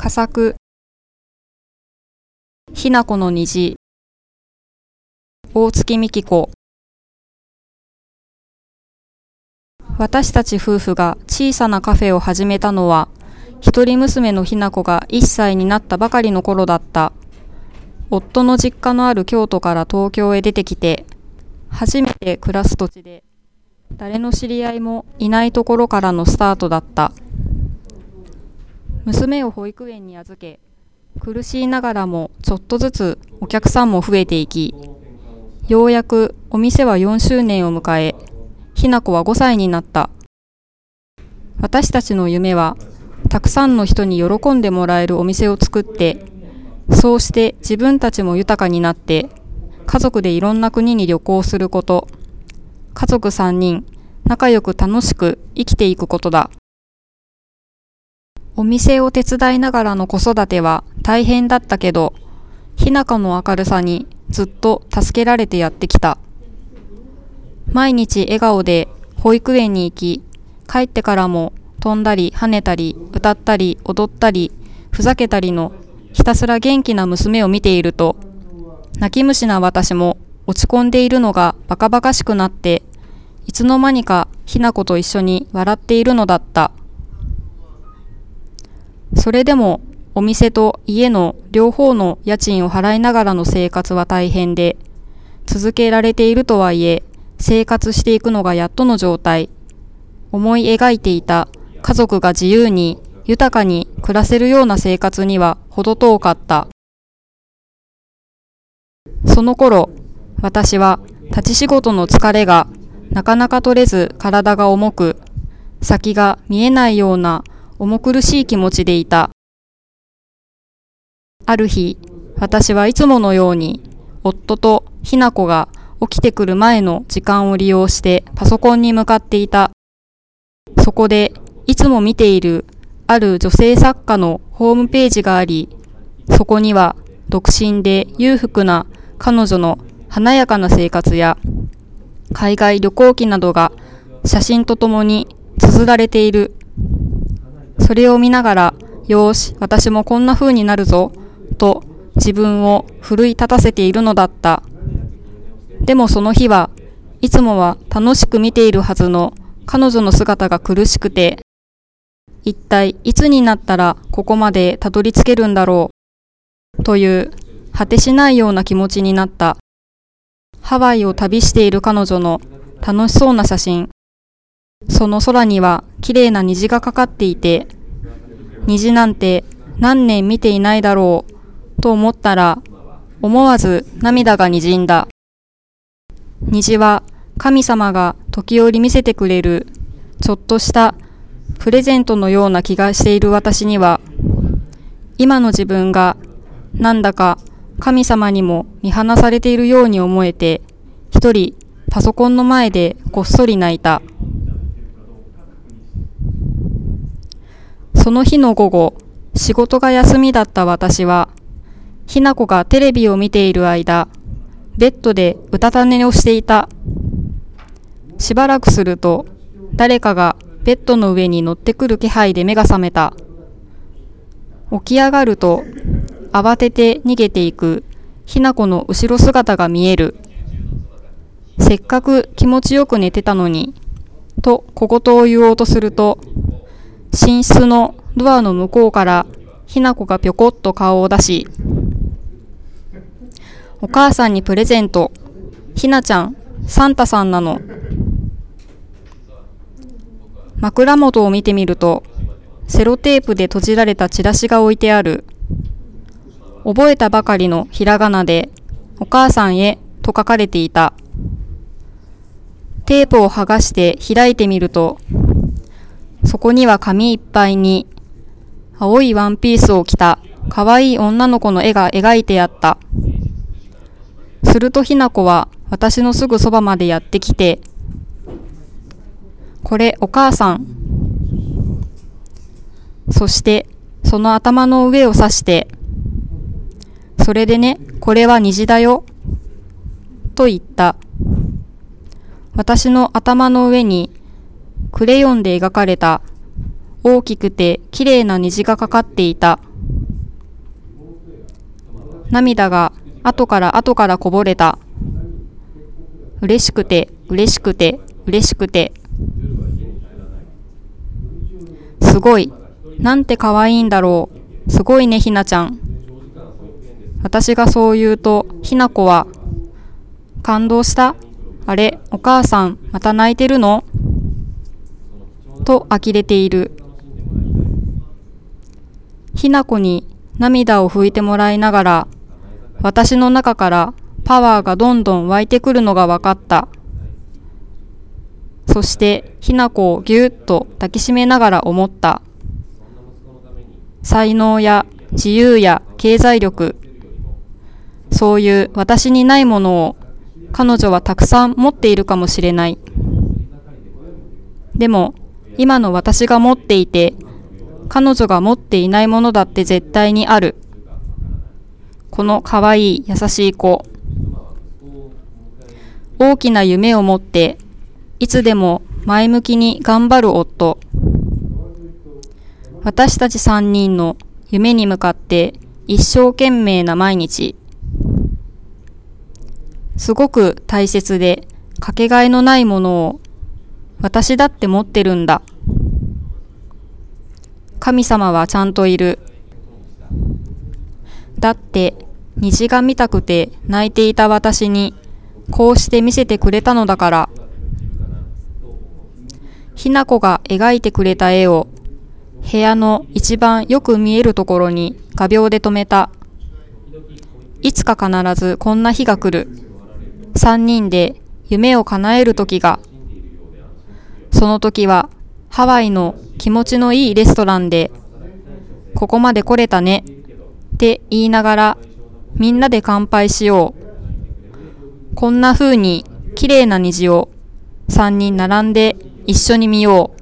佳作、ひなこの虹、大月美紀子。私たち夫婦が小さなカフェを始めたのは、一人娘のひな子が1歳になったばかりの頃だった。夫の実家のある京都から東京へ出てきて、初めて暮らす土地で、誰の知り合いもいないところからのスタートだった。娘を保育園に預け、苦しいながらもちょっとずつお客さんも増えていき、ようやくお店は4周年を迎え、ひな子は5歳になった。私たちの夢は、たくさんの人に喜んでもらえるお店を作って、そうして自分たちも豊かになって、家族でいろんな国に旅行すること、家族3人、仲良く楽しく生きていくことだ。お店を手伝いながらの子育ては大変だったけど、ひな子の明るさにずっと助けられてやってきた。毎日笑顔で保育園に行き、帰ってからも飛んだり跳ねたり歌ったり踊ったりふざけたりのひたすら元気な娘を見ていると、泣き虫な私も落ち込んでいるのがバカバカしくなって、いつの間にかひな子と一緒に笑っているのだった。それでもお店と家の両方の家賃を払いながらの生活は大変で、続けられているとはいえ、生活していくのがやっとの状態。思い描いていた家族が自由に豊かに暮らせるような生活には程遠かった。その頃、私は立ち仕事の疲れがなかなか取れず体が重く、先が見えないような重苦しい気持ちでいた。ある日、私はいつものように夫とひな子が起きてくる前の時間を利用してパソコンに向かっていた。そこでいつも見ているある女性作家のホームページがあり、そこには独身で裕福な彼女の華やかな生活や海外旅行記などが写真とともに綴られている。それを見ながら、よーし、私もこんな風になるぞ、と自分を奮い立たせているのだった。でもその日はいつもは楽しく見ているはずの彼女の姿が苦しくて、一体いつになったらここまでたどり着けるんだろう、という果てしないような気持ちになった。ハワイを旅している彼女の楽しそうな写真。その空には綺麗な虹がかかっていて、虹なんて何年見ていないだろうと思ったら、思わず涙がにじんだ。虹は神様が時折見せてくれるちょっとしたプレゼントのような気がしている私には、今の自分がなんだか神様にも見放されているように思えて、一人パソコンの前でこっそり泣いた。その日の午後、仕事が休みだった私は、ひな子がテレビを見ている間、ベッドでうたた寝をしていた。しばらくすると、誰かがベッドの上に乗ってくる気配で目が覚めた。起き上がると、慌てて逃げていくひな子の後ろ姿が見える。せっかく気持ちよく寝てたのに、と小言を言おうとすると、寝室のドアの向こうからひな子がぴょこっと顔を出し、お母さんにプレゼント、ひなちゃん、サンタさんなの。枕元を見てみると、セロテープで閉じられたチラシが置いてある。覚えたばかりのひらがなで、お母さんへと書かれていた。テープを剥がして開いてみると、そこには紙いっぱいに、青いワンピースを着た可愛い女の子の絵が描いてあった。するとひな子は私のすぐそばまでやってきて、これお母さん。そしてその頭の上を指して、それでね、これは虹だよ、と言った。私の頭の上にクレヨンで描かれた大きくて綺麗な虹がかかっていた。 涙が後からこぼれた。嬉しくて、嬉しくて、嬉しくて。すごい。なんて可愛いんだろう。すごいね、ひなちゃん。私がそう言うと、ひな子は、感動した？あれ、お母さん、また泣いてるの？と呆れている。ひな子に涙を拭いてもらいながら、私の中からパワーがどんどん湧いてくるのが分かった。そしてひな子をぎゅっと抱きしめながら思った。才能や自由や経済力、そういう私にないものを彼女はたくさん持っているかもしれない。でも今の私が持っていて、彼女が持っていないものだって絶対にある。このかわいい優しい子。大きな夢を持っていつでも前向きに頑張る夫。私たち3人の夢に向かって一生懸命な毎日。すごく大切でかけがえのないものを私だって持ってるんだ。神様はちゃんといる。だって虹が見たくて泣いていた私にこうして見せてくれたのだから。ひな子が描いてくれた絵を部屋の一番よく見えるところに画鋲で留めた。いつか必ずこんな日が来る。3人で夢を叶える時が。その時はハワイの気持ちのいいレストランで、ここまで来れたねって言いながらみんなで乾杯しよう。こんな風に綺麗な虹を3人並んで一緒に見よう。